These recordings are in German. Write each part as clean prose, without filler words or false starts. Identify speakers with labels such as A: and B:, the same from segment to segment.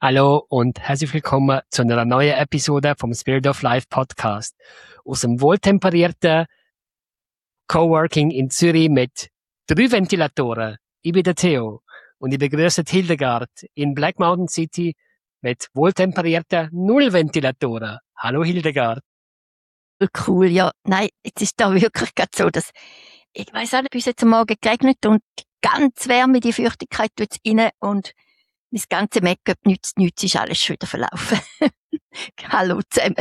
A: Hallo und herzlich willkommen zu einer neuen Episode vom Spirit of Life Podcast. Aus dem wohltemperierten Coworking in Zürich mit 3 Ventilatoren. Ich bin der Theo und ich begrüße Hildegard in Black Mountain City mit wohltemperierten 0 Ventilatoren. Hallo Hildegard.
B: Cool, ja. Nein, jetzt ist da wirklich gerade so, dass, ich weiss auch nicht, bis jetzt am Morgen geregnet und ganz Wärme, die Feuchtigkeit tut's rein und mein ganze Make-up nützt nichts, ist alles schon wieder verlaufen. Hallo zusammen.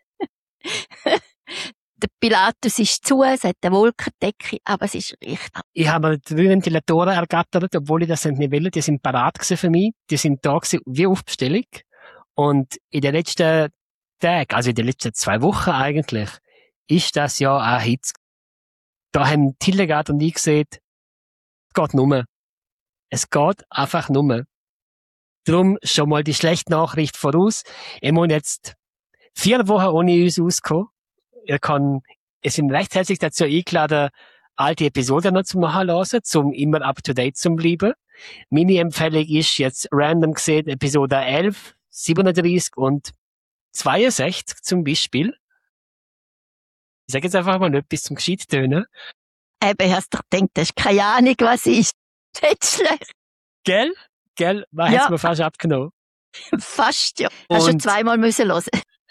B: Der Pilatus ist zu, es hat eine Wolkendecke, aber es ist richtig.
A: Ich habe mir 3 Ventilatoren ergattert, obwohl ich das nicht will. Die sind parat für mich. Die sind da wie auf Bestellung. Und in den letzten Tagen, also in den letzten 2 Wochen eigentlich, ist das ja ein Hit. Da haben Hildegard und ich gesehen, es geht nur. Es geht einfach nur. Darum schon mal die schlechte Nachricht voraus. Ich muss jetzt 4 Wochen ohne uns auskommen. Es sind recht herzlich dazu eingeladen, alte Episoden noch zum Nachhören, zum immer up-to-date zu bleiben. Meine Empfehlung ist jetzt random gesehen Episode 11, 37 und 62 zum Beispiel. Ich sage jetzt einfach mal etwas zum Gescheittönen.
B: Eben, hast du gedacht, das ist keine Ahnung, was ist. Nicht schlecht.
A: Gell? Man hat's mir fast abgenommen.
B: Fast, ja. Hast schon 2-mal müssen hören.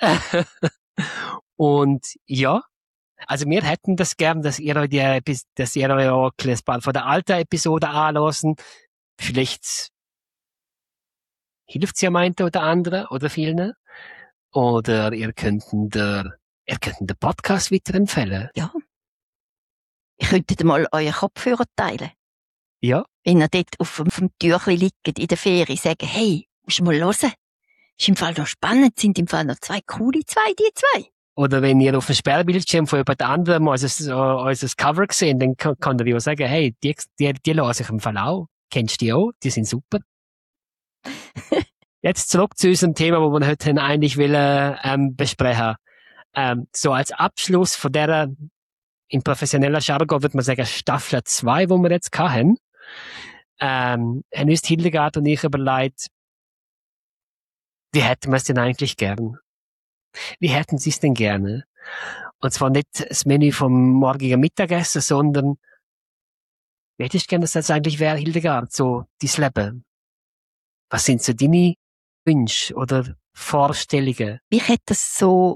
A: Und ja, also wir hätten das gern, dass ihr euch auch ein paar von der alten Episode anhören. Vielleicht hilft's ja meinen oder anderen oder vielen. Oder ihr könnt den Podcast weiterempfehlen.
B: Ja. Ihr könntet mal euren Kopfhörer teilen.
A: Ja.
B: Wenn ihr dort auf dem Türchen liegt in der Ferie, sagen, hey, musst du mal hören. Ist im Fall noch spannend, sind im Fall noch 2 coole, die 2.
A: Oder wenn ihr auf dem Sperrbildschirm von jemand anderem unser Cover gesehen, dann kann ihr ja sagen, hey, die lasse ich im Fall auch. Kennst du die auch? Die sind super. Jetzt zurück zu unserem Thema, wo wir heute eigentlich besprechen. So als Abschluss von der, in professioneller Jargon würde man sagen, Staffel 2, wo wir jetzt hatten, haben uns Hildegard und ich überlegt, wie hätten wir es denn eigentlich gern? Wie hätten Sie es denn gerne? Und zwar nicht das Menü vom morgigen Mittagessen, sondern wie hättest du gerne, dass das eigentlich wäre, Hildegard, so dein Leben? Was sind so deine Wünsche oder Vorstellungen?
B: Mich hat das so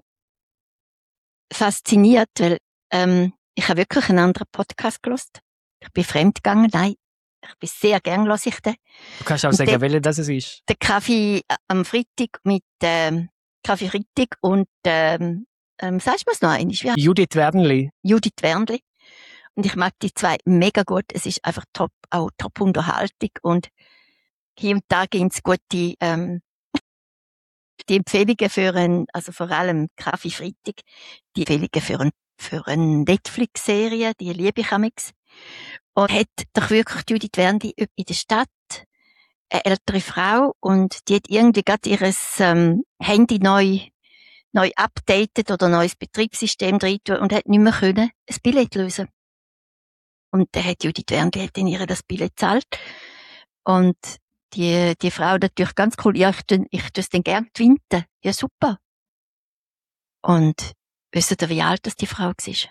B: fasziniert, weil ich habe wirklich einen anderen Podcast gehört. Ich bin fremdgegangen, nein. Ich bin sehr gern, lasse ich den.
A: Du kannst auch sagen, welcher das es ist.
B: Der Kaffee am Freitag mit Kaffee Freitag und sagst du mir's noch einmal?
A: Judith Wernli.
B: Judith Wernli. Und ich mag die 2 mega gut. Es ist einfach auch top Unterhaltung und hier und da gibt's gute die Empfehlungen also vor allem Kaffee Freitag, die Empfehlungen für eine Netflix-Serie, die liebe ich amix. Und hat doch wirklich Judith Wernli in der Stadt eine ältere Frau und die hat irgendwie gerade ihres Handy neu updated oder neues Betriebssystem drin und hat nicht mehr können ein Billett lösen. Und dann hat Judith Wernli hat in ihr das Billett gezahlt. Und die Frau natürlich ganz cool, ja, ich tue es dann gern twinten. Ja, super. Und wisst ihr, wie alt das die Frau war?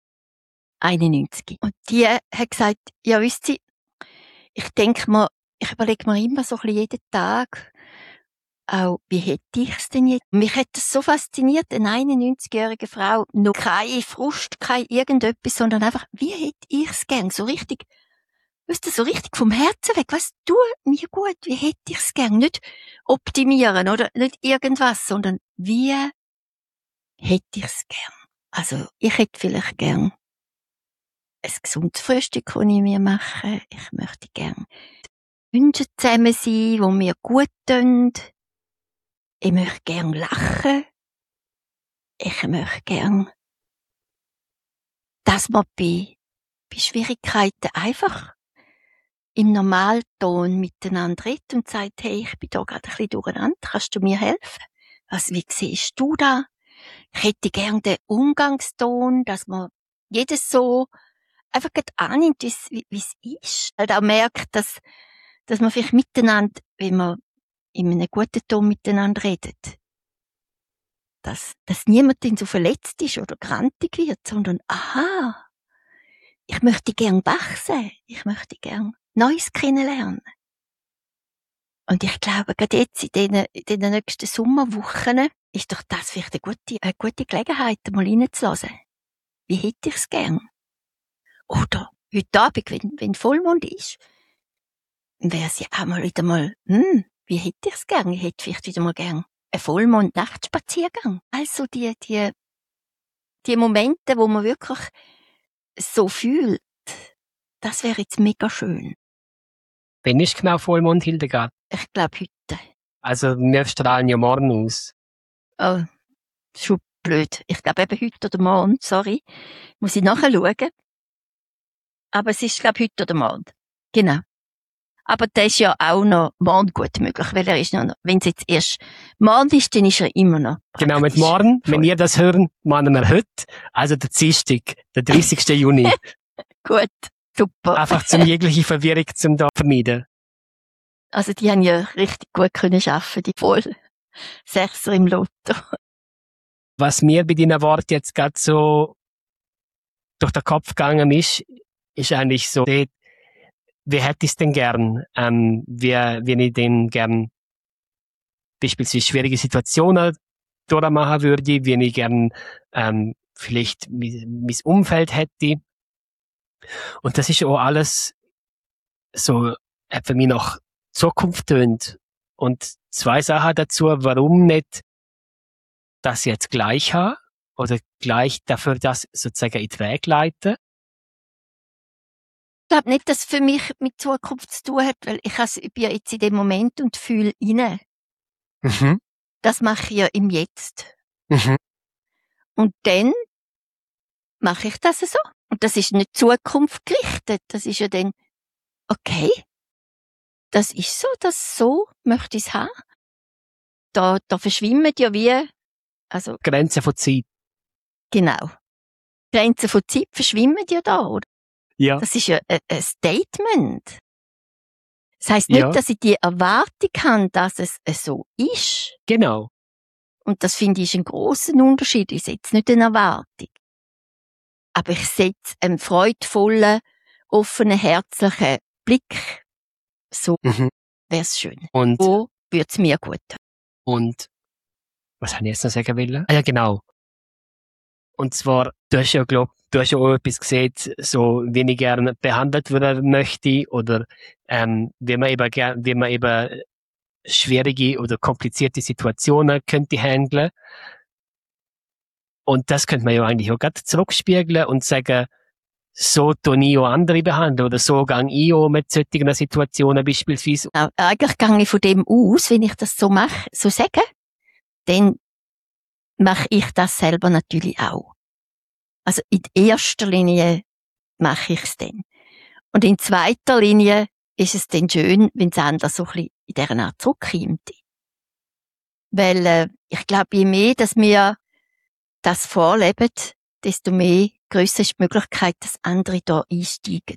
B: 91. Und die hat gesagt, ja, wisst ihr, ich überlege mir immer so ein bisschen jeden Tag, auch, wie hätte ich's denn jetzt? Mich hat das so fasziniert, eine 91-jährige Frau, noch kein Frust, kein irgendetwas, sondern einfach, wie hätte ich's gern? So richtig, wisst ihr, so richtig vom Herzen weg. Was tut mir gut? Wie hätte ich's gern? Nicht optimieren oder nicht irgendwas, sondern wie hätte ich's gern? Also, ich hätte vielleicht gern ein gesundes Frühstück, das ich mir mache. Ich möchte gern Menschen zusammen sein, die mir gut tun. Ich möchte gern lachen. Ich möchte gern, dass man bei Schwierigkeiten einfach im Normalton miteinander redet und sagt, hey, ich bin da gerade ein bisschen durcheinander, kannst du mir helfen? Wie siehst du da? Ich hätte gern den Umgangston, dass man jedes so einfach gerade annimmt, wie es ist. Halt auch merkt, dass man vielleicht miteinander, wenn man in einem guten Ton miteinander reden. Dass niemand dann so verletzt ist oder grantig wird, sondern, aha, ich möchte gern wachsen, ich möchte gern Neues kennenlernen. Und ich glaube, gerade jetzt in den nächsten Sommerwochen ist doch das vielleicht eine gute Gelegenheit, mal reinzulassen. Wie hätte ich's gern? Oder heute Abend, wenn Vollmond ist, wäre es ja auch mal wieder mal, wie hätte ich's gern? Ich hätte vielleicht wieder mal gern einen Vollmond-Nachtspaziergang. Also die Momente, wo man wirklich so fühlt, das wäre jetzt mega schön.
A: Wann ist genau Vollmond, Hildegard?
B: Ich glaube heute.
A: Also wir strahlen ja morgen aus.
B: Oh, schon blöd. Ich glaube eben heute oder morgen, sorry. Muss ich nachschauen. Aber es ist, glaube ich, heute oder morgen. Genau. Aber das ist ja auch noch morgen gut möglich, weil er ist noch, wenn es jetzt erst morgen ist, dann ist er immer noch.
A: Genau, mit morgen, wenn ihr das hören, machen wir heute, also der Dienstag, der 30. Juni.
B: Gut, super.
A: Einfach zum jegliche Verwirrung zum da vermeiden.
B: Also die haben ja richtig gut können arbeiten, die voll Sechser im Lotto.
A: Was mir bei deinen Worten jetzt gerade so durch den Kopf gegangen ist eigentlich so, wie hätte ich es denn gern? Wie ich denn gern beispielsweise schwierige Situationen durchmachen würde, wie ich gern vielleicht mein Umfeld hätte. Und das ist auch alles so, für mich nach Zukunft tönt. Und zwei Sachen dazu, warum nicht das jetzt gleich haben oder gleich dafür das sozusagen in den Weg leiten.
B: Ich glaube nicht, dass es für mich mit Zukunft zu tun hat, weil ich bin ja jetzt in dem Moment und fühle rein.
A: Mhm.
B: Das mache ich ja im Jetzt.
A: Mhm.
B: Und dann mache ich das so. Und das ist nicht Zukunft gerichtet. Das ist ja dann, okay, das ist so möchte ich es haben. Da verschwimmen ja also.
A: Grenzen von Zeit.
B: Genau. Grenzen von Zeit verschwimmen ja da, oder?
A: Ja.
B: Das ist ja ein Statement. Das heisst nicht, dass ich die Erwartung habe, dass es so ist.
A: Genau.
B: Und das finde ich einen grossen Unterschied. Ich setze nicht eine Erwartung. Aber ich setze einen freudvollen, offenen, herzlichen Blick. So wäre es schön.
A: Und
B: so würde es mir gut tun.
A: Und was habe ich jetzt noch sagen wollen? Ah ja, genau. Und zwar, du hast ja auch etwas gesehen, so wie ich gerne behandelt werden möchte oder wie man eben schwierige oder komplizierte Situationen könnte handeln. Und das könnte man ja eigentlich auch gerade zurückspiegeln und sagen, so tue ich auch andere behandeln oder so gehe ich auch mit solchen Situationen beispielsweise.
B: Eigentlich gehe ich von dem aus, wenn ich das so mache, so sage, dann mache ich das selber natürlich auch. Also in erster Linie mache ich es dann. Und in zweiter Linie ist es dann schön, wenn es anders so ein bisschen in dieser Art zurückkommt. Weil ich glaube, je mehr, dass wir das vorleben, desto mehr grösser ist die Möglichkeit, dass andere da einsteigen.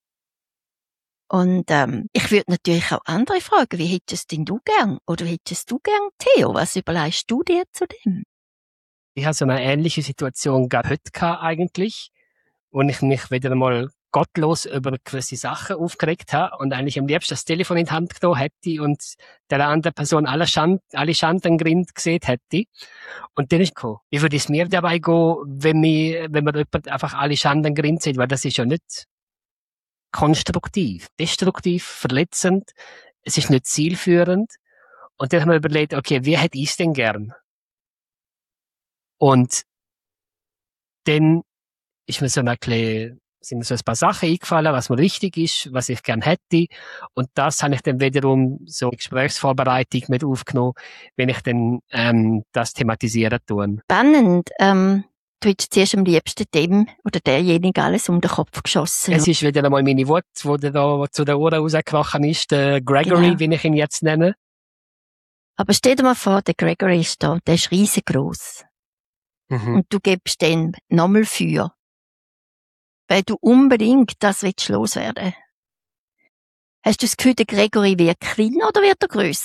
B: Und ich würde natürlich auch andere fragen, wie hättest denn du gern? Oder wie hättest du gern, Theo? Was überlegst du dir zu dem?
A: Ich habe so eine ähnliche Situation gerade heute gehabt, eigentlich, wo ich mich wieder einmal gottlos über gewisse Sachen aufgeregt habe und eigentlich am liebsten das Telefon in die Hand genommen hätte und der anderen Person alle Schanden Grind gesehen hätte. Und dann ist gekommen. Wie würde es mir dabei gehen, wenn man jemand einfach alle Schanden Grind sieht, weil das ist ja nicht konstruktiv, destruktiv, verletzend, es ist nicht zielführend. Und dann haben wir überlegt, okay, wie hätte ich es denn gern? Und dann sind mir so ein paar Sachen eingefallen, was mir wichtig ist, was ich gern hätte. Und das habe ich dann wiederum so Gesprächsvorbereitung mit aufgenommen, wenn ich dann das thematisieren tue.
B: Spannend. Du hättest zuerst am liebsten dem oder derjenige alles um den Kopf geschossen.
A: Es ist wieder einmal meine Wut, die da zu den Ohren rausgekrochen ist, der Gregory,
B: Genau.
A: wie ich ihn jetzt nenne.
B: Aber stell dir mal vor, der Gregory ist da, der ist riesengroß. Und du gibst den nochmal Feuer. Weil du unbedingt das willst loswerden. Hast du das Gefühl, der Gregory wird kleiner oder wird er grösser?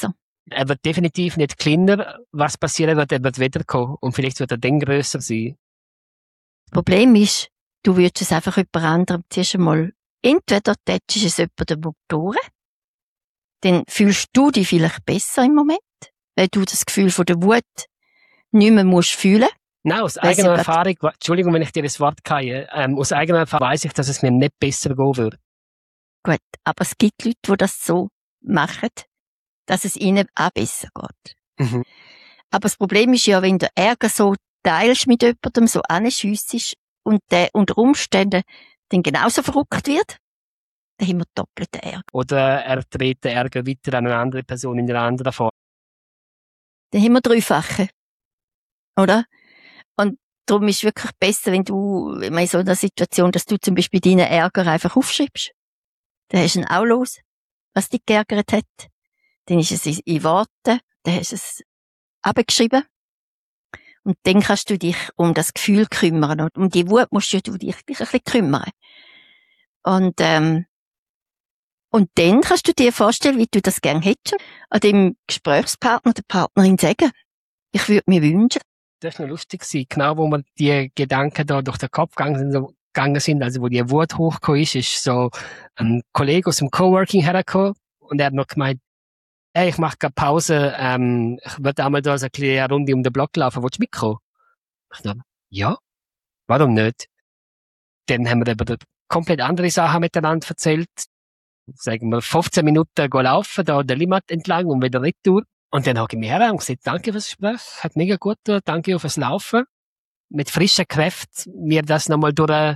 A: Er wird definitiv nicht kleiner. Was passieren wird, er wird wiederkommen. Und vielleicht wird er dann grösser sein.
B: Das Problem ist, du würdest es einfach jemand anderem zuerst einmal, entweder tätschst es jemandem durch, dann fühlst du dich vielleicht besser im Moment, weil du das Gefühl von der Wut nicht mehr musst fühlen.
A: Nein, aus eigener Erfahrung, Entschuldigung, wenn ich dir das Wort gehe, aus eigener Erfahrung weiss ich, dass es mir nicht besser gehen würde.
B: Gut, aber es gibt Leute, die das so machen, dass es ihnen auch besser geht.
A: Mhm.
B: Aber das Problem ist ja, wenn du Ärger so teilst mit jemandem, so anschiessest und der unter Umständen dann genauso verrückt wird, dann haben wir doppelten Ärger.
A: Oder er trägt den Ärger weiter an eine andere Person in einer anderen Form.
B: Dann haben wir dreifache. Oder? Und darum ist es wirklich besser, wenn du in so einer Situation, dass du zum Beispiel deinen Ärger einfach aufschreibst. Dann hast du ihn auch los, was dich geärgert hat. Dann ist es in Worten, dann hast du es abgeschrieben. Und dann kannst du dich um das Gefühl kümmern. Und um die Wut musst du dich ein bisschen kümmern. Und dann kannst du dir vorstellen, wie du das gern hättest, an dem Gesprächspartner, der Partnerin sagen. Ich würde mir wünschen.
A: Das war noch lustig, genau wo mir die Gedanken da durch den Kopf gegangen sind, also wo die Wut hochgekommen ist so ein Kollege aus dem Coworking hergekommen und er hat noch gemeint, hey, ich mache gerade Pause, ich würde einmal da so eine kleine Runde um den Block laufen, willst du mitkommen? Ich dachte, ja, warum nicht? Dann haben wir über komplett andere Sachen miteinander erzählt, sagen wir 15 Minuten laufen, da der Limmat entlang und wieder retour. Und dann habe ich mich her und gesagt, danke fürs Gespräch, hat mega gut getan, danke fürs Laufen. Mit frischen Kräften mir das nochmal durch,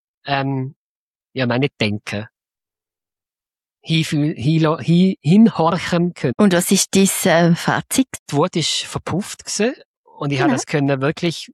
A: nicht denken. Hinhorchen können.
B: Und was ist dein Fazit?
A: Die Wut ist verpufft gewesen und ich habe das können wirklich,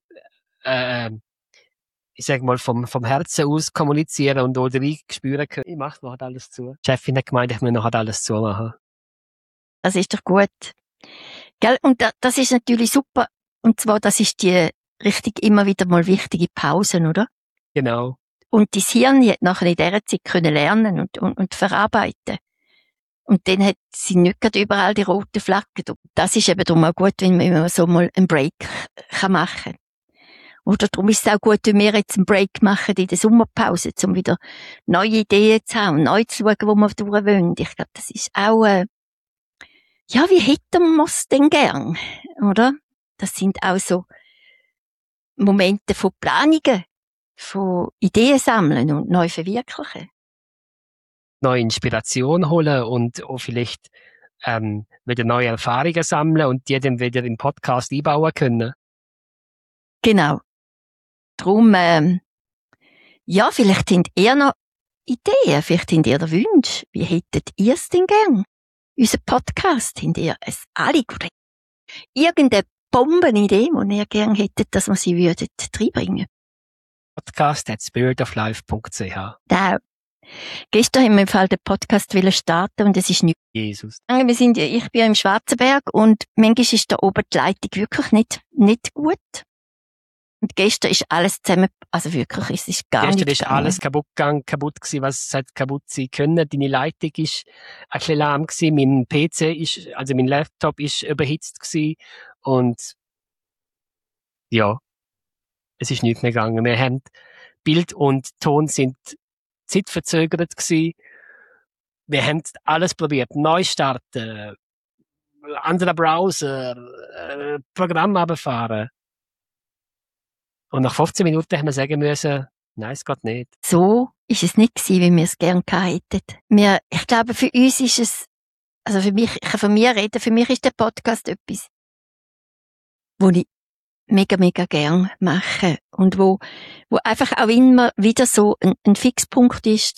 A: ich sag mal, vom Herzen aus kommunizieren und auch rein spüren können. Ich mache noch alles zu. Die Chefin hat gemeint, ich muss noch alles zumachen.
B: Das ist doch gut. Gell? Und das ist natürlich super. Und zwar, das ist die richtig immer wieder mal wichtige Pausen, oder?
A: Genau.
B: Und dein Hirn hat nachher in dieser Zeit können lernen und verarbeiten. Und dann hat sie nicht gerade überall die roten Flaggen. Und das ist eben darum auch gut, wenn man so mal einen Break machen kann. Oder darum ist es auch gut, wenn wir jetzt einen Break machen in der Sommerpause, um wieder neue Ideen zu haben, neu zu schauen, wo wir durch wollen. Ich glaube, das ist auch, wie hätten wir es denn gern? Oder? Das sind auch so Momente von Planungen, von Ideen sammeln und neu verwirklichen.
A: Neue Inspiration holen und auch vielleicht wieder neue Erfahrungen sammeln und die dann wieder im Podcast einbauen können.
B: Genau. Darum, vielleicht habt ihr noch Ideen, vielleicht habt ihr noch Wünsche. Wie hättet ihr es denn gern? Unser Podcast, habt ihr es alle oder irgendeine Bombenidee, die ihr gern hättet, dass wir sie würdet reinbringen?
A: podcast@spiritoflife.ch.
B: Ja. Gestern haben wir im Fall den Podcast starten und es ist nicht.
A: Jesus.
B: Ich bin im Schwarzenberg und manchmal ist da oben die Leitung wirklich nicht gut. Und gestern ist alles zusammen, also wirklich, es ist gar nicht
A: Gestern ist alles kaputt gewesen, was es hat kaputt sein können. Deine Leitung ist ein bisschen lahm gewesen, mein PC mein Laptop ist überhitzt gewesen und ja, es ist nichts mehr gegangen. Wir haben Bild und Ton sind zeitverzögert gewesen. Wir haben alles probiert, neu starten, anderer Browser, Programm runterfahren. Und nach 15 Minuten haben wir sagen müssen, nein, es geht nicht.
B: So ist es nicht gewesen, wie wir es gerne gehabt hätten. Ich glaube, für uns ist es, also für mich, ich kann von mir reden, für mich ist der Podcast etwas, wo ich mega, mega gern mache. Und wo einfach auch immer wieder so ein Fixpunkt ist,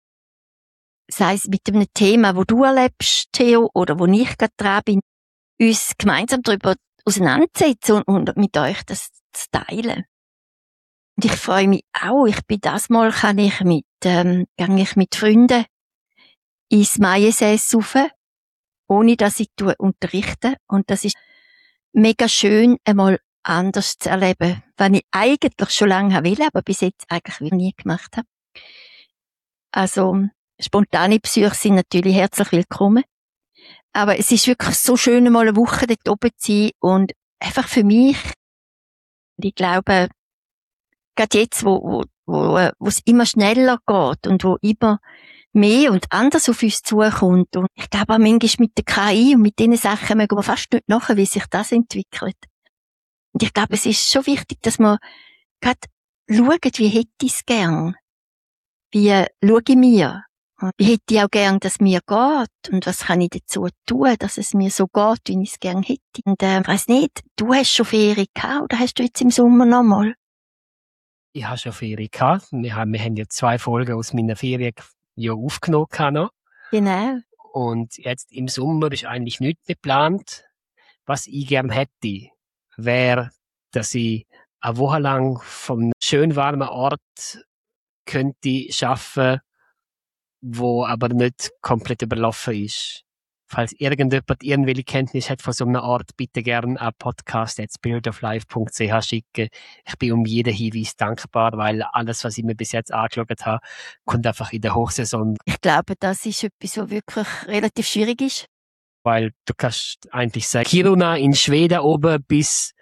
B: sei es mit einem Thema, wo du erlebst, Theo, oder wo ich gerade dran bin, uns gemeinsam darüber auseinanderzusetzen und mit euch das zu teilen. Und ich freue mich auch. Gang ich mit Freunden ins Majessäß rauf, ohne dass ich unterrichte. Und das ist mega schön, einmal anders zu erleben, was ich eigentlich schon lange will, aber bis jetzt eigentlich nie gemacht habe. Also, spontane Besuche sind natürlich herzlich willkommen. Aber es ist wirklich so schön, mal eine Woche dort oben zu sein und einfach für mich, ich glaube, gerade jetzt, wo es immer schneller geht und wo immer mehr und anders auf uns zukommt. Und ich glaube auch manchmal mit der KI und mit diesen Sachen mögen wir fast nicht nachher, wie sich das entwickelt. Und ich glaube, es ist schon wichtig, dass man gerade schaut, wie hätte ich es gern? Wie schaue ich mir? Wie hätte ich auch gern, dass es mir geht? Und was kann ich dazu tun, dass es mir so geht, wie ich es gern hätte? Und ich weiss nicht, du hast schon Ferien gehabt oder hast du jetzt im Sommer noch mal?
A: Ich habe schon Ferien gehabt. Wir haben ja 2 Folgen aus meiner Ferien ja aufgenommen noch.
B: Genau.
A: Und jetzt im Sommer ist eigentlich nichts geplant. Was ich gern hätte, wäre, dass ich eine Woche lang vom schön warmen Ort könnte arbeiten, wo aber nicht komplett überlaufen ist. Falls irgendjemand irgendwelche Kenntnis hat von so einer Art, bitte gern an podcast@spiritoflife.ch schicken. Ich bin um jeden Hinweis dankbar, weil alles, was ich mir bis jetzt angeschaut habe, kommt einfach in der Hochsaison.
B: Ich glaube, das ist etwas, was wirklich relativ schwierig ist.
A: Weil du kannst eigentlich sagen, Kiruna in Schweden oben bis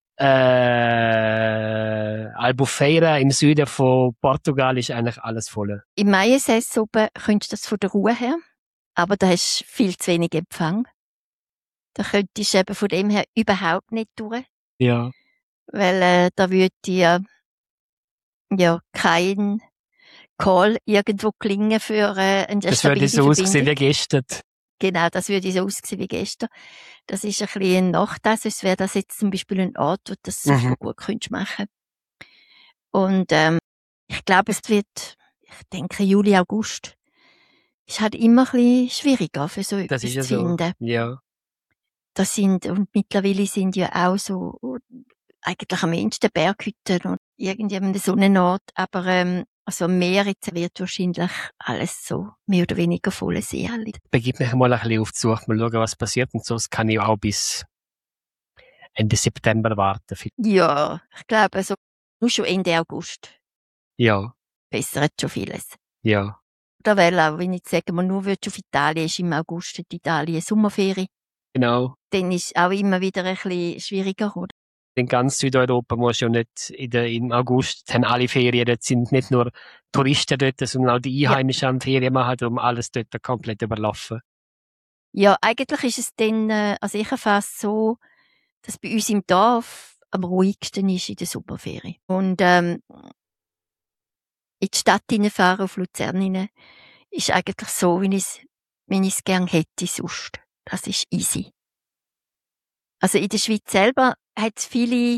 A: Albufeira im Süden von Portugal ist eigentlich alles voll.
B: Im Maiensäß oben könntest du das von der Ruhe her, aber da hast du viel zu wenig Empfang. Da könntest du eben von dem her überhaupt nicht durch,
A: Ja.
B: weil da würde dir ja kein Call irgendwo klingen für eine
A: Das würde so aussehen wie gestern.
B: Genau, das würde so aussehen wie gestern. Das ist ein bisschen ein Nachteil, sonst wäre das jetzt zum Beispiel ein Ort, wo du das super gut könntest machen. Und ich glaube, es wird, ich denke Juli, August, ist halt immer ein bisschen schwieriger für so etwas zu finden.
A: Ja.
B: Und mittlerweile sind ja auch so eigentlich am ehesten Berghütten und irgendjemand so einen Ort, aber also am Meer jetzt wird wahrscheinlich alles so mehr oder weniger volle See.
A: Begib mich mal ein bisschen auf die Suche, mal schauen, was passiert und sonst kann ich auch bis Ende September warten.
B: Ja, ich glaube, also nur schon Ende August.
A: Ja.
B: Bessert schon vieles.
A: Ja.
B: Oder weil auch, wenn ich sage, man nur auf Italien ist im August in Italien Sommerferien.
A: Genau.
B: Dann ist auch immer wieder ein bisschen schwieriger, oder?
A: In ganz Südeuropa muss ja nicht im August haben alle Ferien, dort sind nicht nur Touristen dort, sondern auch die Einheimischen an Ferien machen, darum alles dort komplett überlaufen.
B: Ja, eigentlich ist es dann, also ich erfasse so, dass bei uns im Dorf am ruhigsten ist in der Sommerferien. Und in die Stadt hineinfahren, auf Luzern hinein, ist eigentlich so, wie ich es gern hätte sonst. Das ist easy. Also in der Schweiz selber hat es viele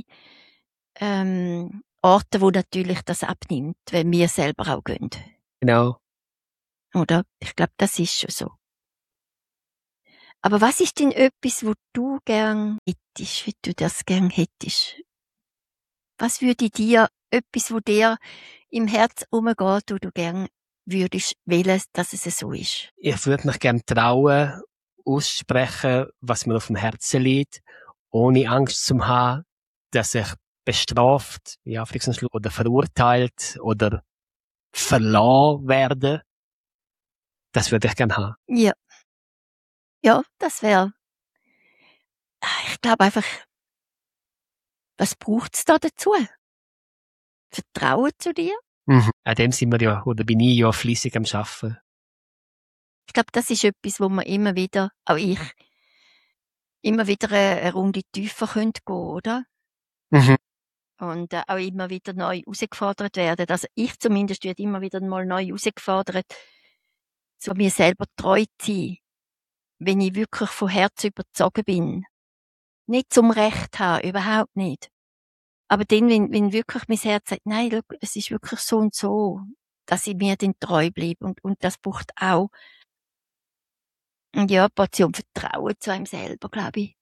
B: Orte, wo natürlich das abnimmt, wenn wir selber auch gehen.
A: Genau.
B: Oder? Ich glaube, das ist schon so. Aber was ist denn etwas, wo du gern hättest, wie du das gern hättest? Was würde dir, etwas, wo dir im Herz umgeht, wo du gern würdest wählen, dass es so ist?
A: Ich würde mich gerne trauen, aussprechen, was mir auf dem Herzen liegt, ohne Angst zu haben, dass ich bestraft, ja, oder verurteilt oder verlassen werde. Das würde ich gerne haben.
B: Ja. Ja, das wäre, ich glaube einfach, was braucht's da dazu? Vertrauen zu dir?
A: An dem sind wir ja, oder bin ich ja fleissig am Arbeiten.
B: Ich glaube, das ist etwas, wo man immer wieder, auch ich, immer wieder eine Runde tiefer gehen könnte, oder? Und auch immer wieder neu herausgefordert werden. Also ich zumindest werde immer wieder mal neu herausgefordert, so mir selber treu zu sein, wenn ich wirklich von Herzen überzogen bin. Nicht zum Recht haben, überhaupt nicht. Aber dann, wenn wirklich mein Herz sagt, nein, schau, es ist wirklich so und so, dass ich mir dann treu bleibe. Und das braucht auch, ja, eine Portion Vertrauen zu einem selber, glaube ich.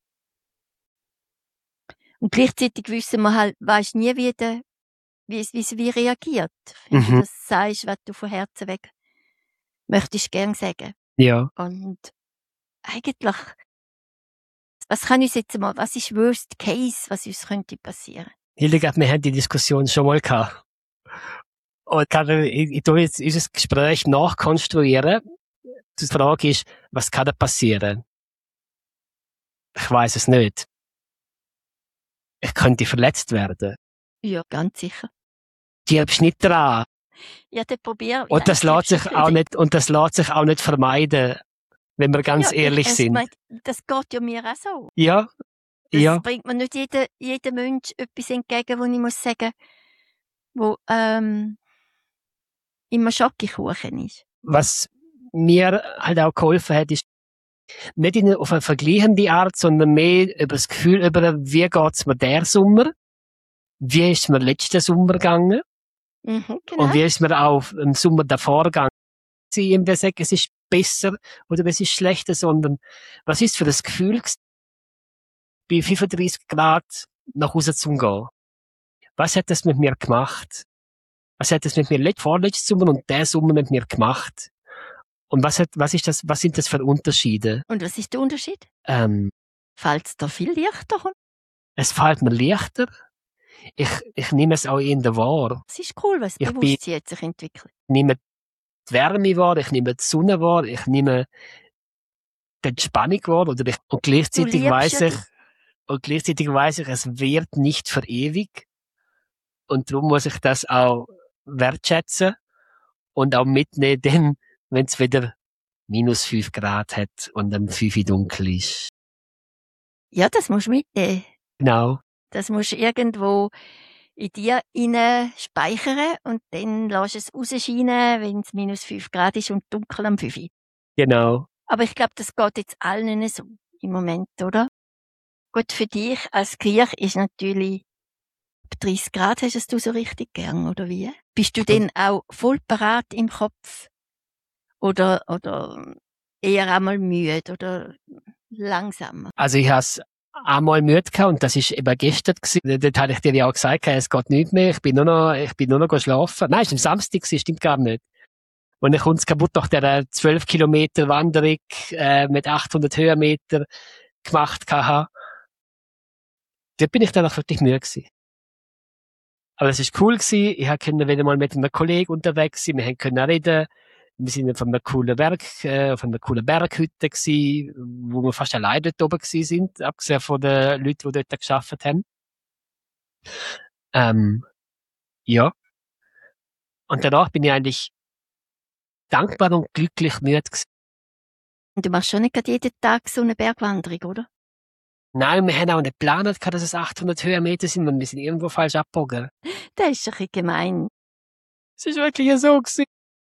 B: Und gleichzeitig wissen wir halt, weisst nie, wie reagiert. Wenn du das sagst, was du von Herzen weg möchtest gern sagen.
A: Ja.
B: Und eigentlich, was kann uns jetzt mal, was ist Worst Case, was uns könnte passieren?
A: Hildegard, wir haben die Diskussion schon mal gehabt. Und ich tue jetzt unser Gespräch nachkonstruieren. Die Frage ist, was kann da passieren? Ich weiss es nicht. Ich könnte verletzt werden.
B: Ja, ganz sicher.
A: Stirbst nicht dran.
B: Ja, dann probier.
A: Und das lässt sich auch nicht vermeiden, wenn wir ganz ehrlich sind.
B: Das geht ja mir auch so.
A: Ja.
B: Das bringt mir nicht jedem Mensch etwas entgegen, wo ich muss sagen, wo immer Schokokuchen ist.
A: Was mir halt auch geholfen hat, ist nicht auf eine vergleichende Art, sondern mehr über das Gefühl, wie geht's mir der Sommer? Wie ist mir letzten Sommer gegangen?
B: Genau.
A: Und wie ist mir auch im Sommer davor gegangen? Sie ihm sagen, es ist besser oder es ist schlechter, sondern was ist für das Gefühl, bei 35 Grad nach Hause zu gehen? Was hat das mit mir gemacht? Was hat das mit mir vorletzten Sommer und der Sommer mit mir gemacht? Und was sind das für Unterschiede?
B: Und was ist der Unterschied? Fällt es da viel leichter?
A: Es fällt mir leichter. Ich nehme es auch in der wahr.
B: Es ist cool, was Bewusstsein sich entwickelt.
A: Ich nehme die Wärme wahr, ich nehme die Sonne wahr, ich nehme die Entspannung wahr, und gleichzeitig weiss ich, es wird nicht für ewig. Und darum muss ich das auch wertschätzen und auch mitnehmen, denn wenn es wieder -5 Grad hat und am 5 Uhr dunkel ist.
B: Ja, das musst du mitnehmen.
A: Genau.
B: Das musst du irgendwo in dir rein speichern und dann lässt es rausscheinen, wenn es -5 Grad ist und dunkel am 5 Uhr.
A: Genau.
B: Aber ich glaube, das geht jetzt allen nicht so im Moment, oder? Gut, für dich als Kirche ist natürlich 30 Grad, hast du so richtig gern, oder wie? Bist du denn auch voll parat im Kopf? Oder eher einmal müde oder langsamer?
A: Also ich has einmal müde gehabt und das ist eben gestern gewesen. Dort hatte ich dir ja auch gesagt, es geht nicht mehr, ich bin nur noch schlafen. Nein, es war am Samstag gewesen, stimmt gar nicht. Und ich kommt's kaputt nach der 12 Kilometer Wanderung mit 800 Höhenmeter gemacht hatte. Dort bin ich dann auch wirklich müde gewesen. Aber es ist cool gewesen. Ich konnte wieder mal mit einem Kollegen unterwegs sein. Wir können reden. Wir sind auf einer coolen Berghütte gewesen, wo wir fast alleine dort oben gewesen sind, abgesehen von den Leuten, die dort gearbeitet haben. Ja. Und danach bin ich eigentlich dankbar und glücklich müde gewesen.
B: Und du machst schon nicht jeden Tag so eine Bergwanderung, oder?
A: Nein, wir haben auch nicht geplant, dass es 800 Höhenmeter sind und wir sind irgendwo falsch abgebogen.
B: Das ist ein bisschen gemein.
A: Es ist wirklich so gewesen.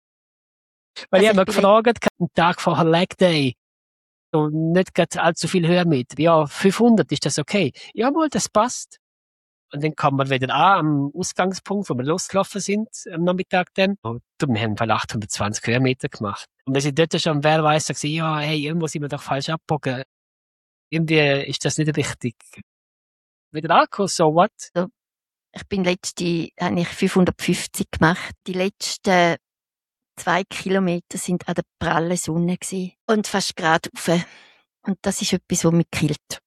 A: Weil ich habe mir gefragt, einen Tag vorher Leg Day. Und nicht gerade allzu viel Höhenmeter. Ja, 500, ist das okay? Ja, mal, das passt. Und dann kommen wir wieder an, am Ausgangspunkt, wo wir losgelaufen sind, am Nachmittag dann. Und wir haben 820 Höhenmeter gemacht. Und wir sind dort schon, wer weiss, gesagt, ja, hey, irgendwo sind wir doch falsch abgebogen. Irgendwie ist das nicht richtig. Wieder angekommen, so what?
B: So, ich bin habe ich 550 gemacht. Die letzten 2 Kilometer sind an der prallen Sonne gewesen. Und fast gerade rauf. Und das ist etwas, was mich killt.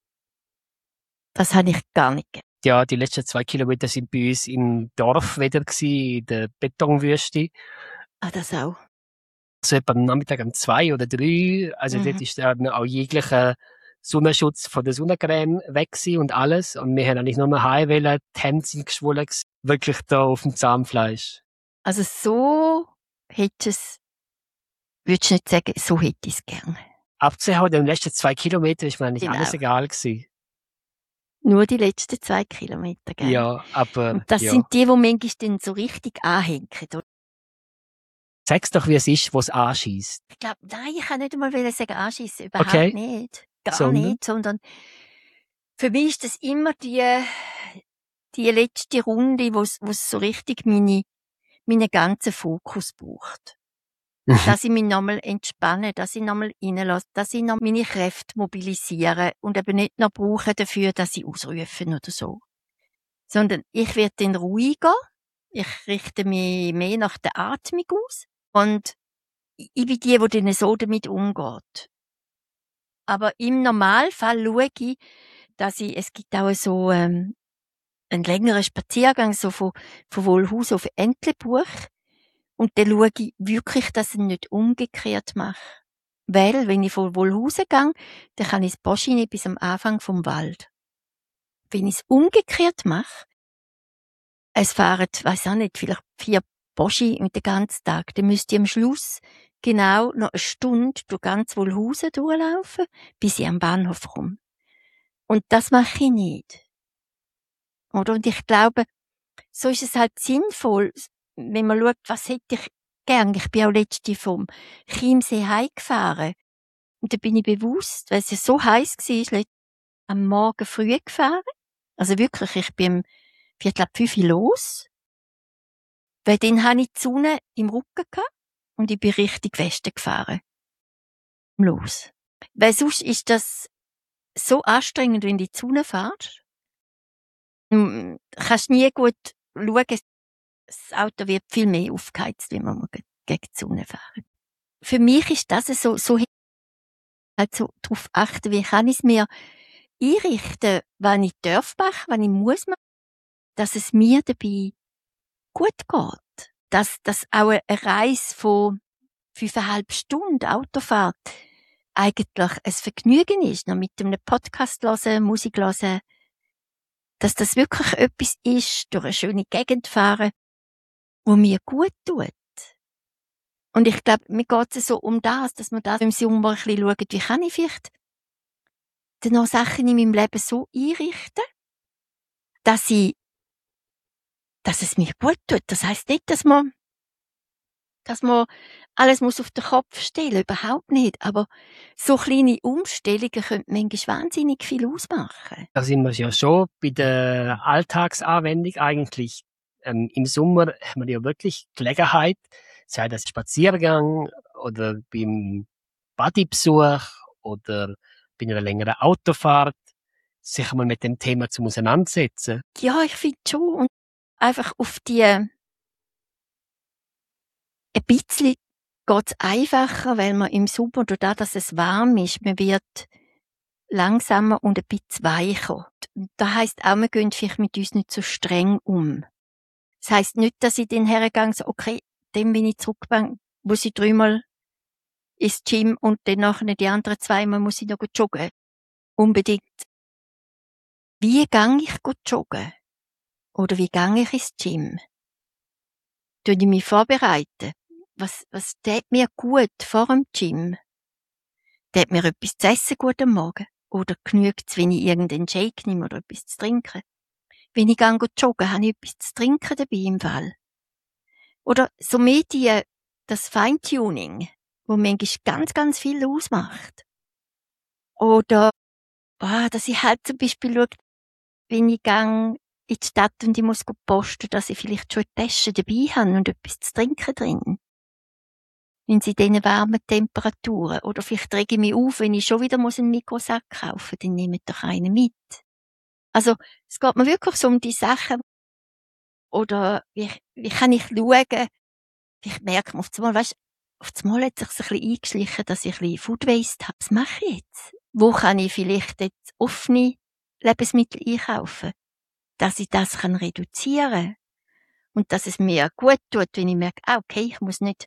B: Das habe ich gar nicht gegeben.
A: Ja, die letzten 2 Kilometer sind bei uns im Dorf wieder gewesen, in der Betonwüste.
B: Ah, das auch.
A: So etwa am Nachmittag um 2 oder 3. Also dort ist dann auch jeglicher Sonnenschutz von der Sonnencreme weg gewesen und alles. Und wir haben eigentlich nur noch heimwählen, die Hände sind geschwollen gewesen. Wirklich da auf dem Zahnfleisch.
B: Also so würdest du nicht sagen, so hätte ich es gern.
A: Abgesehen von den letzten 2 Kilometern ist mir eigentlich alles egal gewesen.
B: Nur die letzten 2 Kilometer, gell?
A: Ja, aber...
B: Und das sind die manchmal dann so richtig anhängen, oder?
A: Sag's doch, wie es ist, wo es anschießt.
B: Ich glaube, nein, ich kann nicht einmal sagen anschiessen. Überhaupt nicht. Gar nicht, sondern für mich ist das immer die letzte Runde, wo es so richtig meinen ganzen Fokus braucht. Dass ich mich nochmal entspanne, dass ich nochmal reinlasse, dass ich noch meine Kräfte mobilisiere und eben nicht noch brauche dafür, dass ich ausrufe oder so. Sondern ich werde dann ruhiger, ich richte mich mehr nach der Atmung aus und ich bin die dann so damit umgeht. Aber im Normalfall schaue ich, dass es gibt auch so einen längeren Spaziergang so von Wohlhaus auf Entlebuch. Und dann schaue ich wirklich, dass ich nicht umgekehrt mache. Weil, wenn ich von Wolhusen gehe, dann kann ich das Boschi nicht bis am Anfang vom Wald. Wenn ich es umgekehrt mache, es fahren, weiss auch nicht, vielleicht 4 Boschi mit den ganzen Tag, dann müsste ich am Schluss genau noch 1 Stunde durch ganz Wolhusen durchlaufen, bis ich am Bahnhof komme. Und das mache ich nicht. Oder? Und ich glaube, so ist es halt sinnvoll, wenn man schaut, was hätte ich gern. Ich bin auch letzte vom Chiemsee heimgefahren. Und da bin ich bewusst, weil es ja so heiß war, am Morgen früh gefahren. Also wirklich, ich bin um 4:45 los. Weil dann hatte ich die Sonne im Rücken gehabt und ich bin richtig Westen gefahren. Los. Weil sonst ist das so anstrengend, wenn du in die Sonne fährst. Du kannst nie gut schauen, das Auto wird viel mehr aufgeheizt, wenn wir gegen die Sonne fahren. Für mich ist das so halt so darauf achten, wie kann ich es mir einrichten, wenn ich darf machen, wenn ich muss machen, dass es mir dabei gut geht. Dass auch eine Reise von 5,5 Stunden Autofahrt eigentlich ein Vergnügen ist, noch mit einem Podcast hören, Musik hören, dass das wirklich etwas ist, durch eine schöne Gegend fahren, wo mir gut tut. Und ich glaube, mir geht es so um das, dass man da im Sommer ein bisschen schaut, wie kann ich vielleicht dann noch Sachen in meinem Leben so einrichten, dass es mir gut tut. Das heisst nicht, dass man alles muss auf den Kopf stellen, überhaupt nicht. Aber so kleine Umstellungen können manchmal wahnsinnig viel ausmachen.
A: Da sind wir ja schon bei der Alltagsanwendung eigentlich. Im Sommer haben wir ja wirklich Gelegenheit, sei das Spaziergang oder beim Bodybesuch oder bei einer längeren Autofahrt, sich einmal mit dem Thema zu auseinandersetzen.
B: Ja, ich finde schon. Und einfach auf die ein bisschen geht's einfacher, weil man im Sommer, dadurch, dass es warm ist, man wird langsamer und ein bisschen weicher. Und das heisst auch, wir gehen vielleicht mit uns nicht so streng um. Das heisst nicht, dass ich den hergehe, so, okay, dann bin ich zurückgegangen, muss ich 3-mal ins Gym und dann nachher die anderen 2-mal muss ich noch joggen. Unbedingt. Wie gehe ich joggen? Oder wie gehe ich ins Gym? Tue ich mich vorbereiten? Was tät mir gut vor dem Gym? Tät mir etwas zu essen gut am Morgen? Oder genügt's, wenn ich irgendeinen Shake nehme oder etwas zu trinken? Wenn ich gehe joggen, habe ich etwas zu trinken dabei im Fall? Oder so mehr das Feintuning, wo manchmal ganz, ganz viel ausmacht. Oder, dass ich halt zum Beispiel schaue, wenn ich gehe in die Stadt und ich muss posten, dass ich vielleicht schon eine Tasche dabei habe und etwas zu trinken drin. Wenn sie in diesen warmen Temperaturen. Oder vielleicht rege ich mich auf, wenn ich schon wieder einen Mikrosack kaufen muss, dann nehme ich doch einen mit. Also, es geht mir wirklich so um die Sachen. Oder wie kann ich schauen, ich merke auf einmal, weisst, auf einmal hat es sich ein bisschen eingeschlichen, dass ich ein bisschen Food Waste habe. Was mache ich jetzt? Wo kann ich vielleicht jetzt offene Lebensmittel einkaufen? Dass ich das kann reduzieren. Und dass es mir gut tut, wenn ich merke, okay, ich muss nicht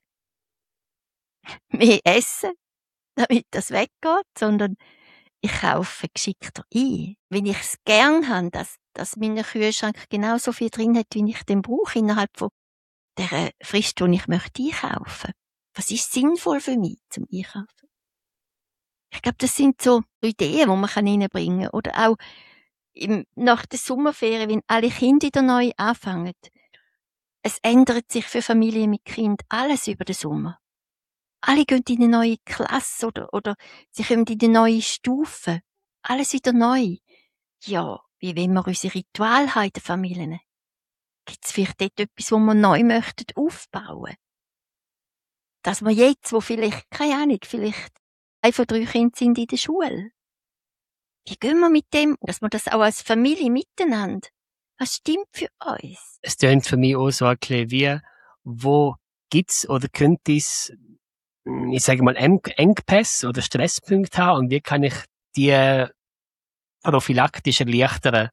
B: mehr essen, damit das weggeht, sondern ich kaufe geschickter ein. Wenn ich es gern habe, dass mein Kühlschrank genauso viel drin hat, wie ich den brauche, innerhalb von der Frist, die ich möchte einkaufen. Was ist sinnvoll für mich zum Einkaufen? Ich glaube, das sind so Ideen, die man reinbringen kann. Oder auch nach der Sommerferien, wenn alle Kinder wieder neu anfangen. Es ändert sich für Familien mit Kind alles über den Sommer. Alle gehen in eine neue Klasse oder sie kommen in eine neue Stufe. Alles wieder neu. Ja, wie wenn wir unsere Rituale haben in den Familien. Gibt es vielleicht dort etwas, wo wir neu möchten aufbauen? Dass wir jetzt, wo vielleicht, keine Ahnung, vielleicht 1 von 3 Kindern sind in der Schule. Wie gehen wir mit dem, dass wir das auch als Familie miteinander? Was stimmt für uns?
A: Es tönt für mich auch so ein bisschen wie, wo gibt's oder könnte es, ich sage mal, Engpässe oder Stresspunkte haben und wie kann ich die prophylaktisch erleichtern?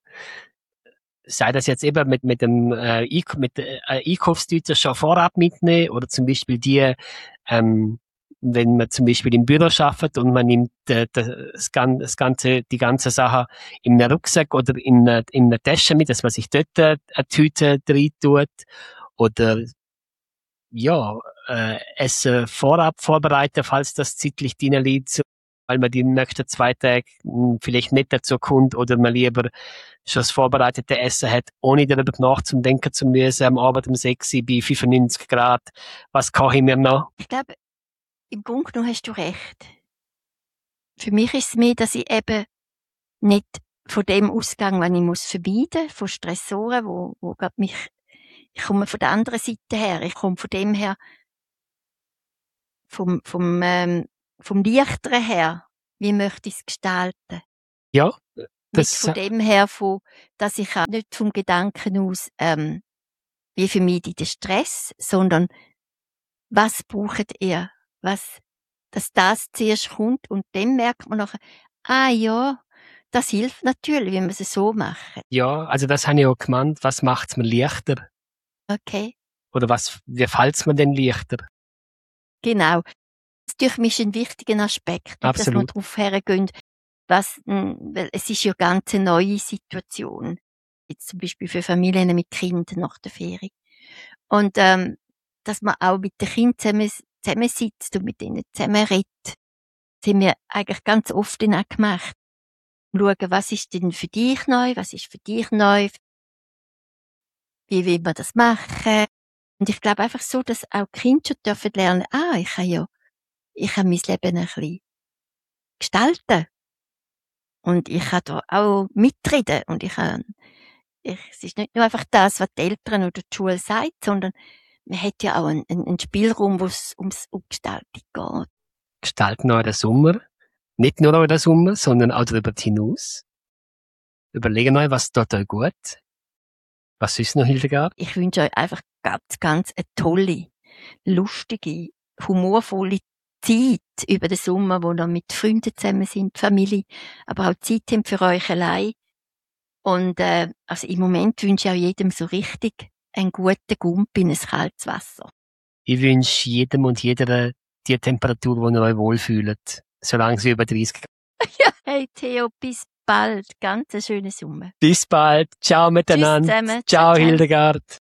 A: Sei das jetzt eben mit dem Einkaufstüte schon vorab mitnehmen oder zum Beispiel die wenn man zum Beispiel im Büro arbeitet und man nimmt die ganze Sache in einen Rucksack oder in eine Tasche mit, dass man sich dort eine Tüte rein tut oder ja, Essen vorab vorbereiten, falls das zeitlich drin liegt, weil man die nächsten 2 Tage vielleicht nicht dazu kommt oder man lieber schon das vorbereitete Essen hat, ohne darüber nachzudenken zu müssen, am Abend um 6 Uhr bei 95 Grad, was koche ich mir noch?
B: Ich glaube, im Grunde genommen hast du recht. Für mich ist es mehr, dass ich eben nicht von dem ausgehe, was ich muss vermeiden, von Stressoren, wo gerade ich komme von der anderen Seite her, ich komme von dem her, vom Leichteren her, wie möchte ich es gestalten?
A: Ja,
B: Nicht von dem her, dass ich auch nicht vom Gedanken aus, wie vermeide ich den Stress, sondern was braucht ihr? Dass das zuerst kommt und dann merkt man nachher, ja, das hilft natürlich, wenn wir es so machen.
A: Ja, also das habe ich auch gemeint. Was macht's mir leichter?
B: Okay.
A: Oder wie fällt's mir denn leichter?
B: Genau. Das durch mich ist ein wichtiger Aspekt, dass wir darauf hergehen, weil es ist ja ganz eine neue Situation. Jetzt zum Beispiel für Familien mit Kindern nach der Ferie. Und, dass man auch mit den Kindern zusammensitzt und mit ihnen zusammen redet. Das haben wir eigentlich ganz oft auch gemacht. Schauen, was ist denn für dich neu, was ist für dich neu, wie will man das machen. Und ich glaube einfach so, dass auch die Kinder schon dürfen lernen, ich kann mein Leben ein bisschen gestalten. Und ich kann da auch mitreden. Und es ist nicht nur einfach das, was die Eltern oder die Schule sagt, sondern man hat ja auch einen Spielraum, wo es um Gestaltung geht.
A: Gestalten noch den Sommer. Nicht nur noch den Sommer, sondern auch darüber hinaus. Überlegen euch, was tut euch gut. Was ist noch, Hildegard?
B: Ich wünsche euch einfach ganz eine tolle, lustige, humorvolle Zeit über den Sommer, wo ihr mit Freunden zusammen sind, Familie, aber auch Zeit haben für euch allein. Und also im Moment wünsche ich auch jedem so richtig einen guten Gump in ein kaltes Wasser.
A: Ich wünsche jedem und jeder die Temperatur, wo ihr euch wohlfühlt, solange sie über 30 Grad.
B: Ja, hey Theo, bis bald. Ganz einen schönen Sommer.
A: Bis bald. Ciao miteinander.
B: Tschüss zusammen.
A: Ciao,
B: Ciao.
A: Hildegard.